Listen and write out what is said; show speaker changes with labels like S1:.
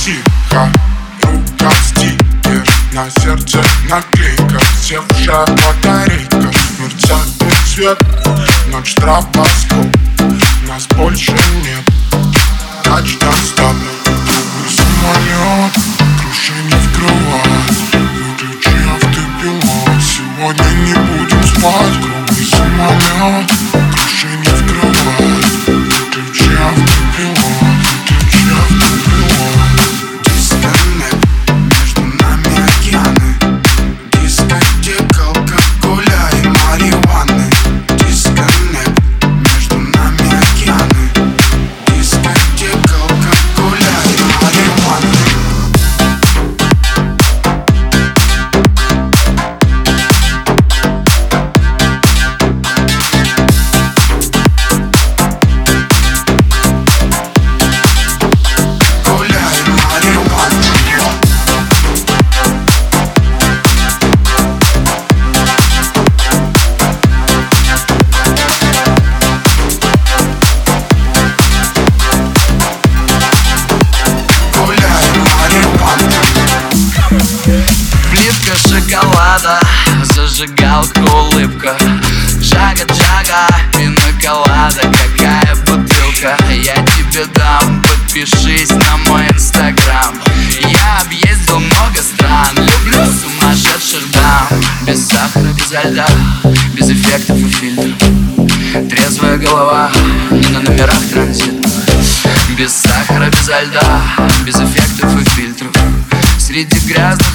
S1: тихо, рука стикер, на сердце наклейка, севшая батарейка. Мерцает свет, ночь травоскоп, нас больше нет. Тачка ставлю, круглый самолет, крыши не вкрывать. Выключи автопилот, сегодня не будем спать. Круглый самолет, крыши не вкрывать. Выключи автопилот, выключи автопилот.
S2: Дисконнект, между нами океаны. Дискотека, алкоголя и марихуаны. Дисконнект, между нами океаны. Дискотека, алкоголя и марихуаны.
S3: Плитка шоколада, зажигалка, улыбка. Джага-джага, пина-колада, какая бутылка. Я тебе дам, подпишись на мой инстаграм. Я объездил много стран, люблю сумасшедших дам. Без сахара, без льда, без эффектов и фильтров. Трезвая голова, не на номерах транзитных. Без сахара, без льда, без эффектов и фильтров. Среди грязных